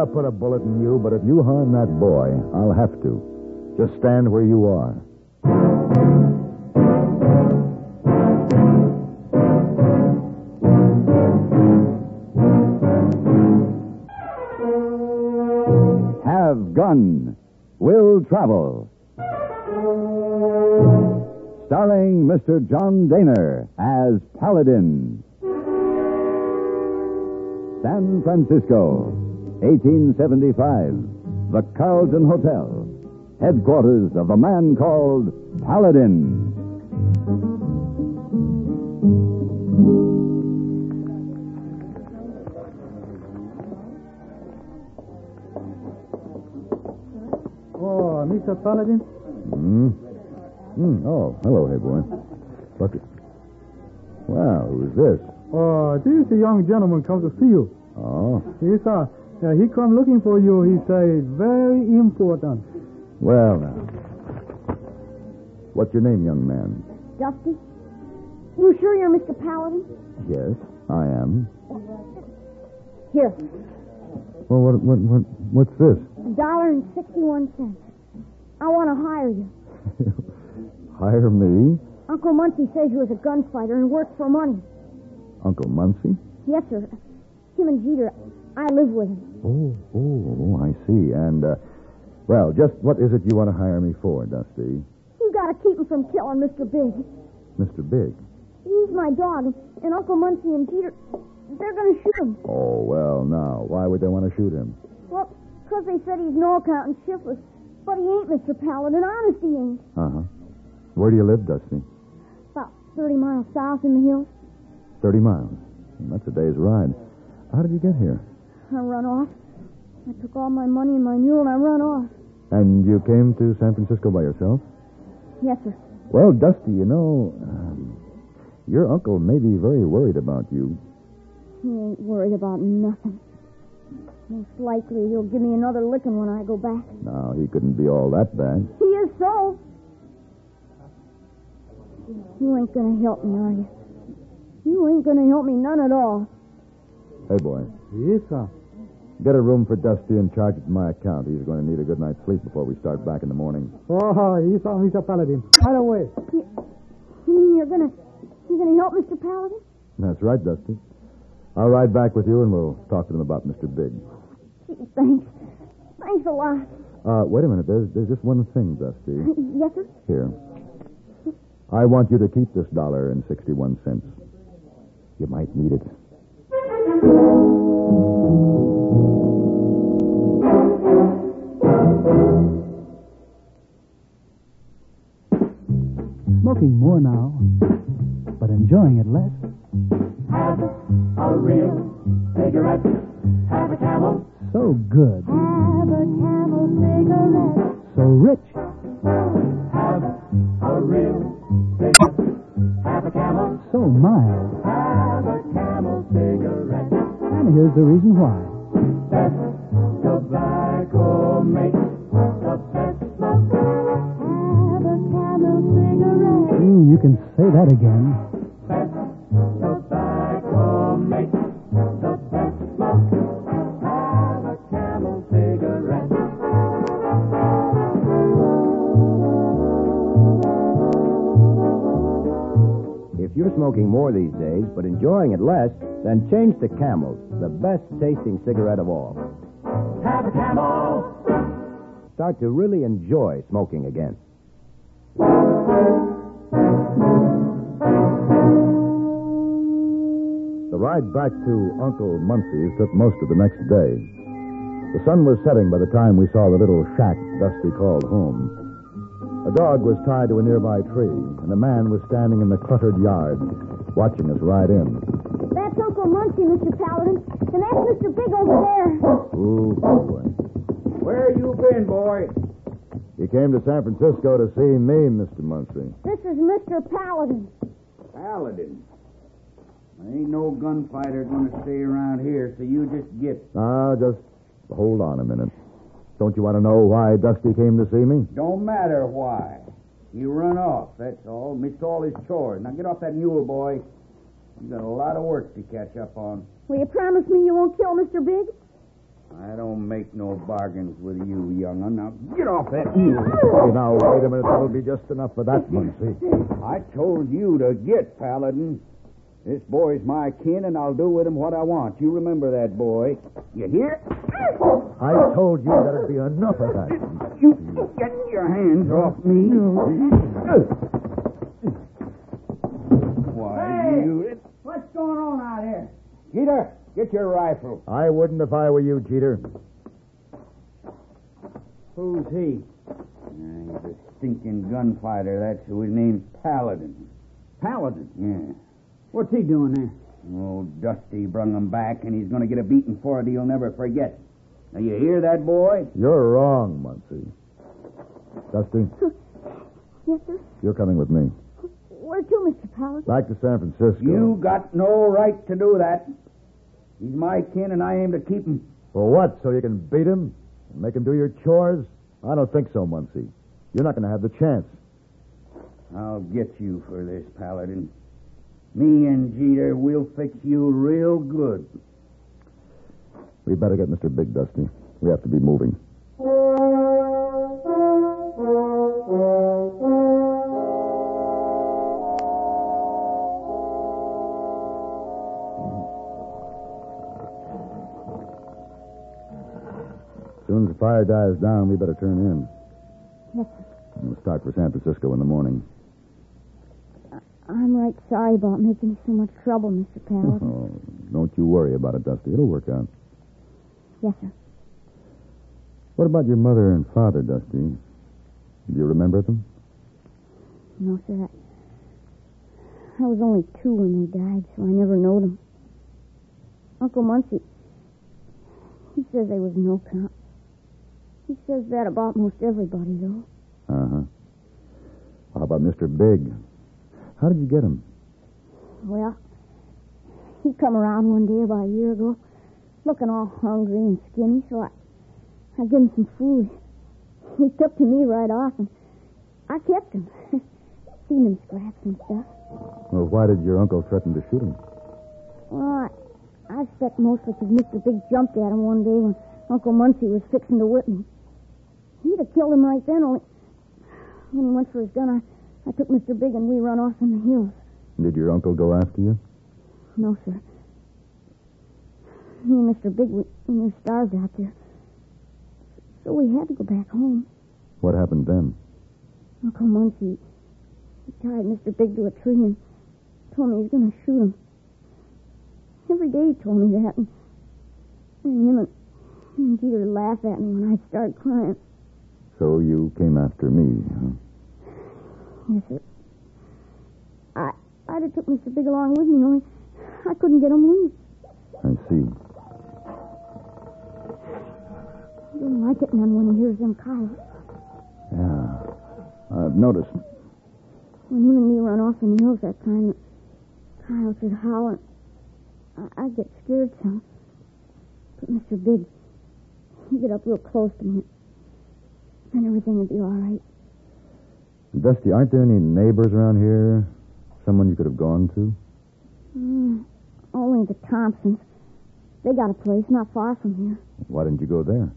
put a bullet in you, but if you harm that boy, I'll have to. Just stand where you are. Have Gun. Will Travel. Starring Mr. John Daner as Paladin. San Francisco, 1875. The Carlton Hotel. Headquarters of the man called Paladin. Oh, Mr. Paladin? Oh, hello, hey boy. Bucket. Well, who's this? Oh, this is a young gentleman comes to see you. Oh, Yes, sir. He come looking for you. He say very important. well now. What's your name, young man? Dusty? You sure you're Mr. Paladin? Yes, I am. Here, Well, what's this? $1.61. I want to hire you. Hire me? Uncle Muncie says you was a gunfighter and worked for money. Uncle Muncie? Yes, sir. Him and Jeter, I live with him. Oh, I see. And, well, just what is it you want to hire me for, Dusty? You got to keep him from killing Mr. Big. Mr. Big? He's my dog, and Uncle Muncie and Jeter, they're going to shoot him. Oh, well, now, why would they want to shoot him? Well, 'cause they said he's no account and shiftless. But he ain't, Mr. Paladin. Honest, he ain't. Uh-huh. Where do you live, Dusty? About 30 miles south in the hills. 30 miles. That's a day's ride. How did you get here? I run off. I took all my money and my mule, and I run off. And you came to San Francisco by yourself? Yes, sir. Well, Dusty, you know, your uncle may be very worried about you. He ain't worried about nothing. Most likely he'll give me another licking when I go back. Now, he couldn't be all that bad. He is so. You ain't gonna help me, are you? You ain't gonna help me none at all. Hey, boy, Yes, sir. get a room for Dusty and charge it to my account. He's going to need a good night's sleep before we start back in the morning. Oh, yes, sir, Mr. Paladin. Right away. You mean you're gonna help Mr. Paladin? That's right, Dusty. I'll ride back with you, and we'll talk to them about Mr. Big. Gee, thanks. Thanks a lot. Wait a minute. There's just one thing, Dusty. Yes, sir? Here. I want you to keep this $1.61. You might need it. Smoking more now, but enjoying it less. Have a real cigarette. Have a Camel. So good. Have a Camel cigarette. So rich. Have a real cigarette. Have a Camel. So mild. Have a Camel cigarette. And here's the reason why. Best tobacco makes the best smoke. Have a Camel cigarette. You can say that again. Best tobacco makes the best smoke. Have a Camel cigarette. If you're smoking more these days, but enjoying it less, then change to Camels, the best tasting cigarette of all. Have a Camel. Start to really enjoy smoking again. The ride back to Uncle Muncie's took most of the next day. The sun was setting by the time we saw the little shack Dusty called home. A dog was tied to a nearby tree, and a man was standing in the cluttered yard, watching us ride in. That's Uncle Muncie, Mr. Paladin. And that's Mr. Big over there. Ooh, boy. Where you been, boy? You came to San Francisco to see me, Mr. Muncie. This is Mr. Paladin. Paladin. Ain't no gunfighter gonna stay around here, so you just get... Just hold on a minute. Don't you want to know why Dusty came to see me? Don't matter why. He run off, that's all. Missed all his chores. Now get off that mule, boy. You got a lot of work to catch up on. Will you promise me you won't kill Mr. Big? I don't make no bargains with you, young'un. Now, get off that mule. Hey, now, wait a minute. That'll be just enough for that, Muncie. I told you to get, Paladin. This boy's my kin, and I'll do with him what I want. You remember that, boy. You hear? I told you there'd be enough of that. You get your hands off me. Why, you... What's going on out here? Jeter, get your rifle. I wouldn't if I were you, Jeter. Who's he? He's a stinking gunfighter. That's who. His name's Paladin. Paladin? Yeah. What's he doing there? Oh, Dusty brung him back, and he's going to get a beating for it he'll never forget. Now, you hear that, boy? You're wrong, Muncie. Dusty, Yes, sir? you're coming with me. Where to, Mr. Paladin? Back to San Francisco. You got no right to do that. He's my kin, and I aim to keep him. For what? So you can beat him? And make him do your chores? I don't think so, Muncie. You're not going to have the chance. I'll get you for this, Paladin. Me and Jeter, we'll fix you real good. We better get Mr. Big, Dusty. We have to be moving. As soon as the fire dies down, we better turn in. Yes, sir. And we'll start for San Francisco in the morning. I'm right sorry about making you so much trouble, Mr. Paladin. Oh, don't you worry about it, Dusty. It'll work out. Yes, sir. What about your mother and father, Dusty? Do you remember them? No, sir. I was only 2 when they died, so I never knowed them. Uncle Muncie, he says they was no count. He says that about most everybody, though. Uh-huh. How about Mr. Big? How did you get him? Well, he come around one day about a year ago, looking all hungry and skinny, so I gave him some food. He took to me right off, and I kept him. Seen him scraps and stuff. Well, why did your uncle threaten to shoot him? Well, I expect mostly because Mr. Big jumped at him one day when Uncle Muncie was fixing to whip me. He'd have killed him right then, only when he went for his gun, I took Mr. Big and we run off in the hills. Did your uncle go after you? No, sir. Me and Mr. Big, we were starved out there. So we had to go back home. What happened then? Uncle Muncie, he tied Mr. Big to a tree and told me he was going to shoot him. Every day he told me that, and him and Jeter would laugh at me when I'd start crying. So you came after me, huh? Yes, sir. I'd have took Mr. Big along with me, only I couldn't get him loose. I see. He didn't like it none when he hears them coyotes. Yeah, I've noticed. When him and me run off in the hills that time, the coyotes would howl, and I'd get scared some. But Mr. Big, he'd get up real close to me, and everything would be all right. Dusty, aren't there any neighbors around here? Someone you could have gone to? Only the Thompsons. They got a place not far from here. Why didn't you go there?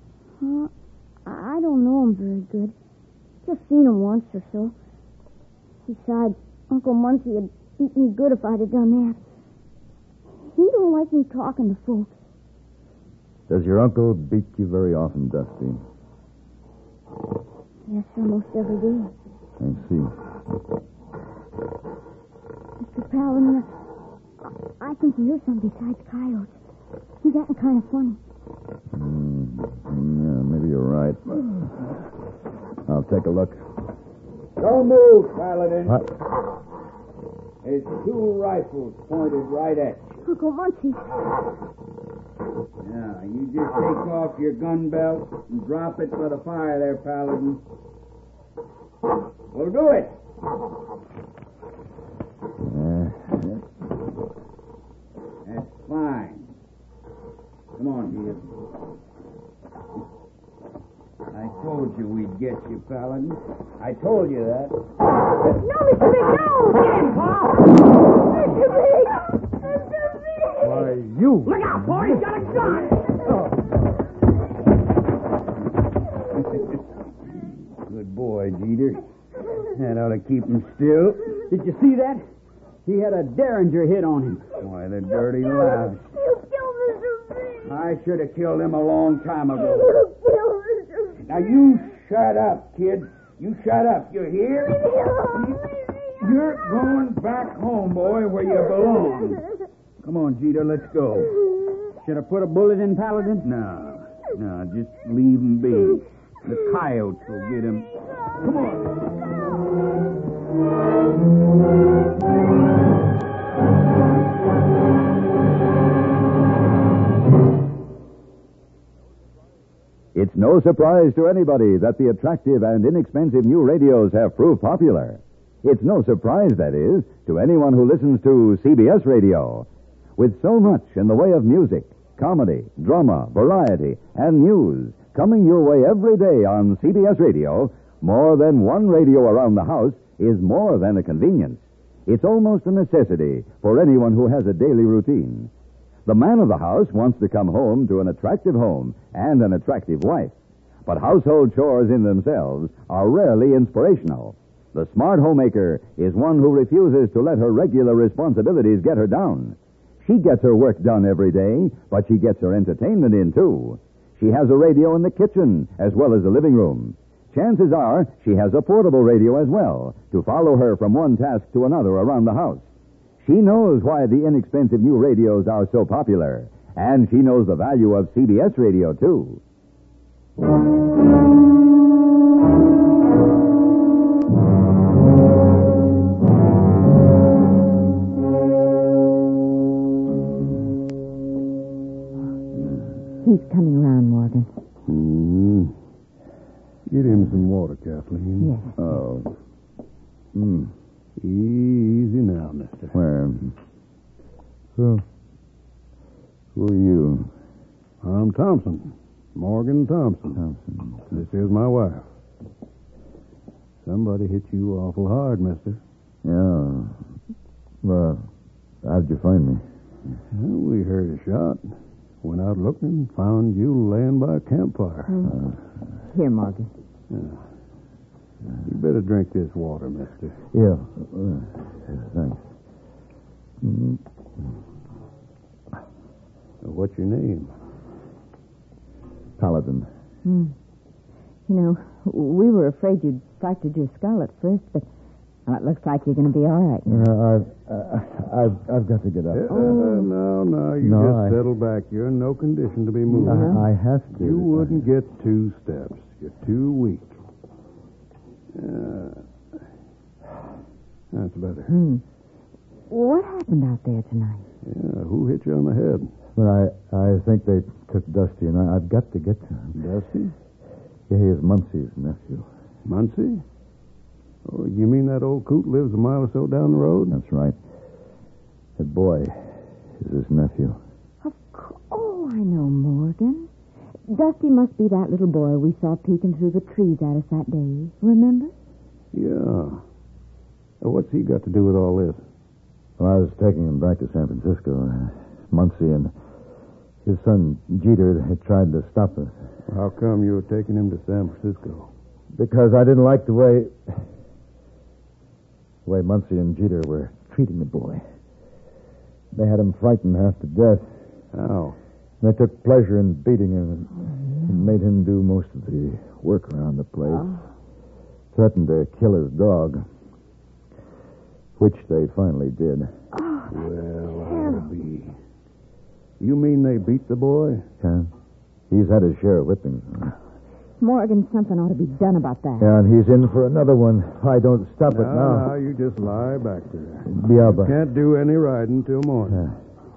I don't know them very good. Just seen them once or so. Besides, Uncle Muncie had beat me good if I'd have done that. He don't like me talking to folks. Does your uncle beat you very often, Dusty? Yes, sir, most every day. I see. Mr. Paladin, I think he hears something besides coyotes. He's acting kind of funny. Yeah, maybe you're right. I'll take a look. Don't move, Paladin. What? There's 2 rifles pointed right at you. Uncle Muncie. Now, you just take off your gun belt and drop it by the fire there, Paladin. Well, do it. That's fine. Come on, Jeter. I told you we'd get you, Paladin. I told you that. No, Mr. Big, no! Get him, Paul! Mr. Big! Mr. Big! Why, you... Look out, boy! He's got a gun! Good boy, Jeter. That ought to keep him still. Did you see that? He had a Derringer hit on him. Why, the dirty louse. You killed Mr. B. I should have killed him a long time ago. You killed Mr. B. Now, you shut up, kid. You shut up. You hear? You're going back home, boy, where you belong. Come on, Jeter, let's go. Should have put a bullet in Paladin? No, just leave him be. The coyotes will get him. Come on. It's no surprise to anybody that the attractive and inexpensive new radios have proved popular. It's no surprise, that is, to anyone who listens to CBS radio. With so much in the way of music, comedy, drama, variety, and news coming your way every day on CBS radio, more than one radio around the house is more than a convenience. It's almost a necessity for anyone who has a daily routine. The man of the house wants to come home to an attractive home and an attractive wife. But household chores in themselves are rarely inspirational. The smart homemaker is one who refuses to let her regular responsibilities get her down. She gets her work done every day, but she gets her entertainment in, too. She has a radio in the kitchen as well as the living room. Chances are she has a portable radio as well to follow her from one task to another around the house. She knows why the inexpensive new radios are so popular, and she knows the value of CBS radio, too. He's coming around, Morgan. Get him some water, Kathleen. Yes. Oh. Easy now, mister. Where? Who are you? I'm Thompson. Morgan Thompson. This is my wife. Somebody hit you awful hard, mister. Yeah. Well, how'd you find me? Well, we heard a shot. Went out looking, found you laying by a campfire. Here, Morgan. You better drink this water, mister. Yeah. Thanks. What's your name? Paladin. You know, we were afraid you'd fractured your skull at first, but it looks like you're going to be all right now. I've got to get up. No, you just settle back. You're in no condition to be moving. I have to. You wouldn't get 2 steps. You're too weak. That's better. What happened out there tonight? Yeah, who hit you on the head? Well, I think they took Dusty, and I've got to get to him. Dusty? Yeah, he is Muncie's nephew. Muncie? Oh, you mean that old coot lives a mile or so down the road? That's right. That boy is his nephew. Oh, I know, Morgan. Dusty must be that little boy we saw peeking through the trees at us that day. Remember? Yeah. What's he got to do with all this? Well, I was taking him back to San Francisco. Muncie and his son Jeter had tried to stop us. How come you were taking him to San Francisco? Because I didn't like the way Muncie and Jeter were treating the boy. They had him frightened half to death. How? They took pleasure in beating him and made him do most of the work around the place. Threatened to kill his dog, which they finally did. Well, I'll be. You mean they beat the boy? Yeah. He's had his share of whippings. Morgan, something ought to be done about that. Yeah, and he's in for another one. If I don't stop it now. No, you just lie back there. Yeah, but... Can't do any riding till morning.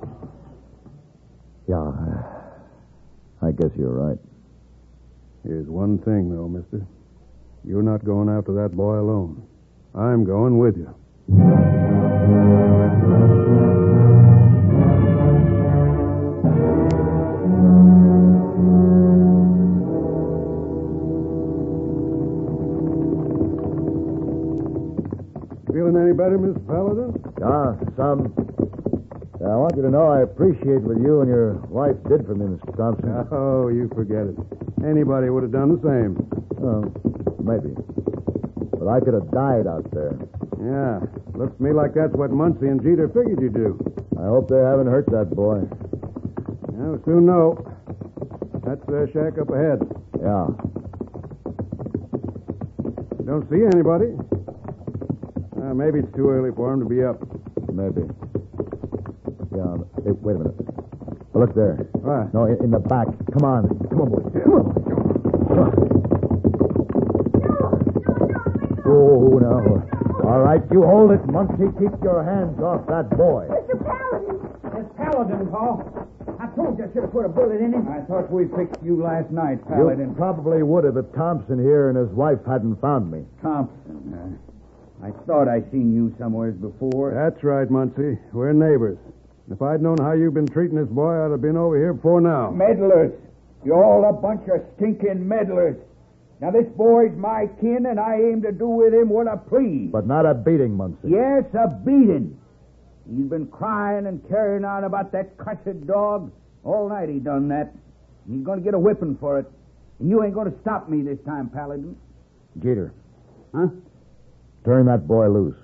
Yeah, I guess you're right. Here's one thing, though, mister. You're not going after that boy alone. I'm going with you. Feeling any better, Mr. Paladin? Some. I want you to know I appreciate what you and your wife did for me, Mr. Thompson. Oh, you forget it. Anybody would have done the same. Oh, maybe. But I could have died out there. Yeah. Looks to me like that's what Muncie and Jeter figured you'd do. I hope they haven't hurt that boy. Yeah, we'll soon know. That's their shack up ahead. Yeah. Don't see anybody. Maybe it's too early for him to be up. Maybe. Yeah. Hey, wait a minute. Look there. What? No, in the back. Come on. Come on, boy. Come on. Oh, no. All right, you hold it, Muncie. Keep your hands off that boy. Mr. Paladin. It's Paladin, Paul. I told you I should have put a bullet in him. I thought we fixed you last night, Paladin. You probably would have if Thompson here and his wife hadn't found me. Thompson, I thought I seen you somewheres before. That's right, Muncie. We're neighbors. If I'd known how you've been treating this boy, I'd have been over here before now. Meddlers. You're all a bunch of stinking meddlers. Now, this boy's my kin, and I aim to do with him what I please. But not a beating, Muncie. Yes, a beating. He's been crying and carrying on about that cussed dog. All night he done that. And he's going to get a whipping for it. And you ain't going to stop me this time, Paladin. Jeter. Huh? Turn that boy loose.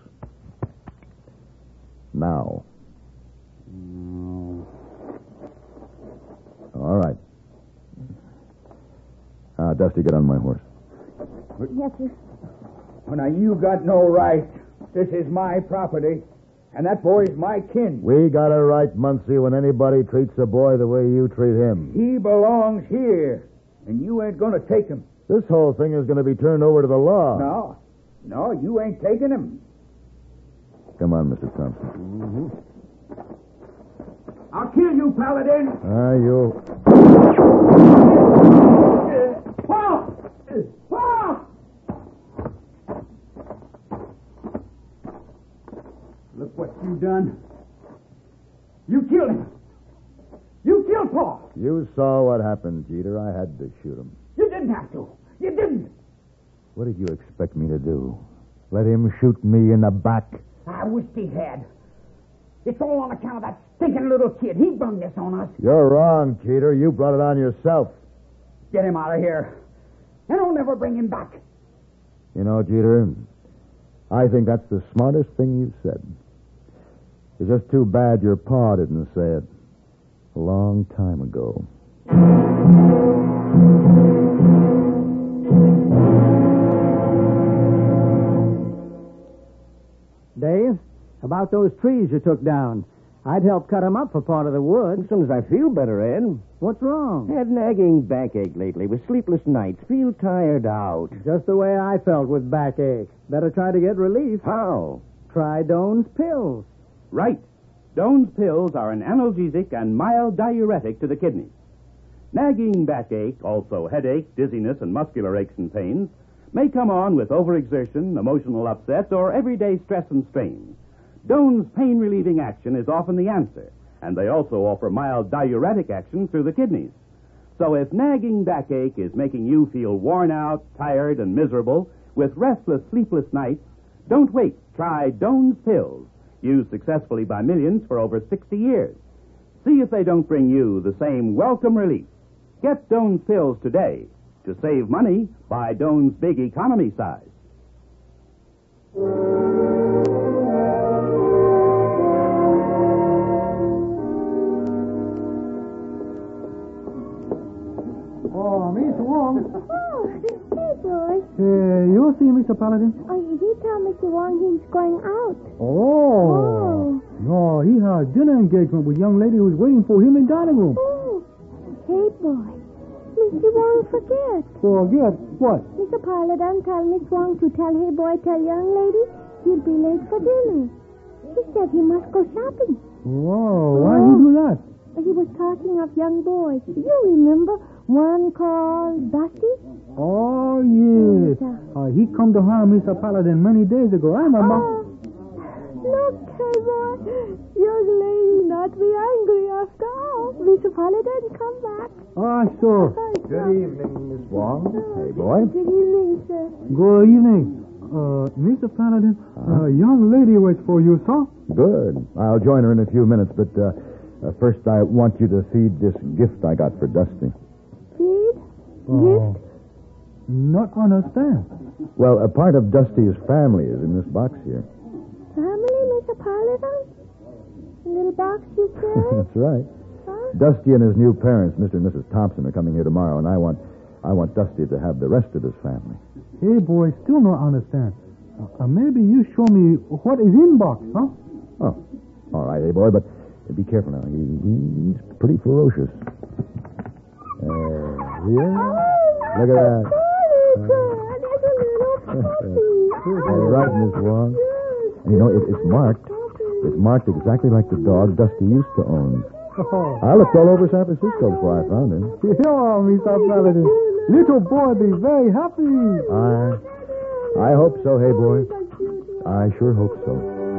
Now. All right. Dusty, get on my horse. Yes, sir. Well, now, you got no right. This is my property, and that boy's my kin. We got a right, Muncie, when anybody treats a boy the way you treat him. He belongs here, and you ain't going to take him. This whole thing is going to be turned over to the law. No, you ain't taking him. Come on, Mr. Thompson. I'll kill you, Paladin. You... Paul! Paul! Look what you done. You killed him. You killed Paul. You saw what happened, Jeter. I had to shoot him. You didn't have to. You didn't. What did you expect me to do? Let him shoot me in the back? I wish he had. It's all on account of that stinking little kid. He brung this on us. You're wrong, Jeter. You brought it on yourself. Get him out of here. And I'll never bring him back. You know, Jeter, I think that's the smartest thing you've said. It's just too bad your pa didn't say it a long time ago. Dave, about those trees you took down. I'd help cut them up for part of the wood. As soon as I feel better, Ed. What's wrong? Had nagging backache lately with sleepless nights. Feel tired out. Just the way I felt with backache. Better try to get relief. How? Try Doan's pills. Right. Doan's pills are an analgesic and mild diuretic to the kidneys. Nagging backache, also headache, dizziness, and muscular aches and pains, may come on with overexertion, emotional upsets, or everyday stress and strain. Doan's pain-relieving action is often the answer, and they also offer mild diuretic action through the kidneys. So if nagging backache is making you feel worn out, tired, and miserable with restless, sleepless nights, don't wait. Try Doan's pills, used successfully by millions for over 60 years. See if they don't bring you the same welcome relief. Get Doan's pills today. To save money, buy Doan's big economy size. Oh, Miss Wong. Oh, hey, boy. You see Mr. Paladin? Oh, he told Mr. Wong he's going out. Oh. No, he has dinner engagement with a young lady who's waiting for him in dining room. Oh. Hey, boy. Mr. Wong forget. Forget? What? Mr. Paladin told Miss Wong to tell hey, boy, tell young lady he'll be late for dinner. He said he must go shopping. Whoa, why he do that? He was talking of young boys. You remember one called Dusty? Oh, yes. He come to harm Mr. Paladin many days ago. I remember. Look, hey, boy. Young lady not be angry after all. Mr. Paladin come back. Ah, sure. Good evening, Miss Wong. Hey, boy. Good evening, sir. Good evening. Mr. Paladin, a young lady waits for you, sir. Good. I'll join her in a few minutes, but first I want you to feed this gift I got for Dusty. Feed? Gift? Not understand. Well, a part of Dusty's family is in this box here. Family, Mr. Parlivan? The little box you carry? That's right. Huh? Dusty and his new parents, Mr. and Mrs. Thompson, are coming here tomorrow, and I want Dusty to have the rest of his family. Hey, boy, still not understand. Maybe you show me what is in box, huh? Oh, all right, hey, boy, but be careful now. He's pretty ferocious. Here? Look at that. Right in his wall. And, you know, it's marked. It's marked exactly like the dog Dusty used to own. I looked all over San Francisco before I found him. Yeah, Mr. Paladin. Little boy be very happy. I hope so, hey, boy. I sure hope so.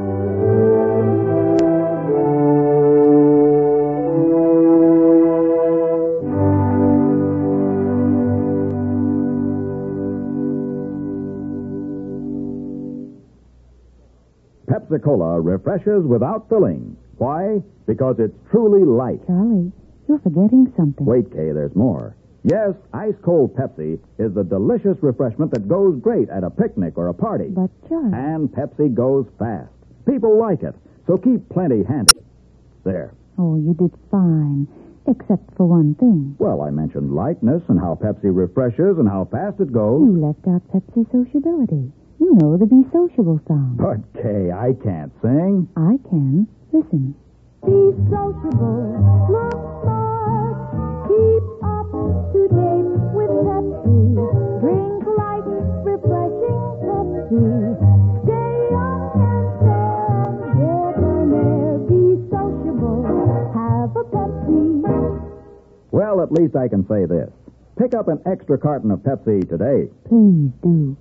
Pepsi-Cola refreshes without filling. Why? Because it's truly light. Charlie, you're forgetting something. Wait, Kay, there's more. Yes, ice-cold Pepsi is the delicious refreshment that goes great at a picnic or a party. But, Charlie... And Pepsi goes fast. People like it, so keep plenty handy. There. Oh, you did fine, except for one thing. Well, I mentioned lightness and how Pepsi refreshes and how fast it goes. You left out Pepsi sociability. You know the Be Sociable song. But, Kay, I can't sing. I can. Listen. Be sociable, look smart, keep up to date with Pepsi. Drink light, refreshing Pepsi. Stay young and fair, debonair. Be sociable, have a Pepsi. Well, at least I can say this. Pick up an extra carton of Pepsi today. Please do.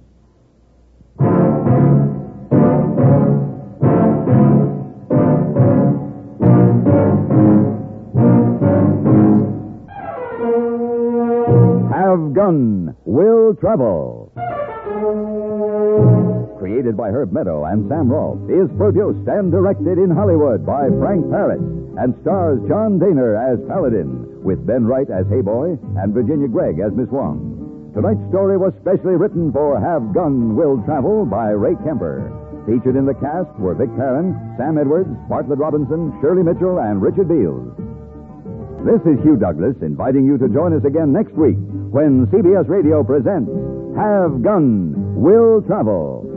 Have Gun Will Travel. Created by Herb Meadow and Sam Rolfe, is produced and directed in Hollywood by Frank Parrott and stars John Daner as Paladin, with Ben Wright as Hayboy and Virginia Gregg as Miss Wong. Tonight's story was specially written for Have Gun Will Travel by Ray Kemper. Featured in the cast were Vic Perrin, Sam Edwards, Bartlett Robinson, Shirley Mitchell, and Richard Beals. This is Hugh Douglas inviting you to join us again next week when CBS Radio presents Have Gun Will Travel.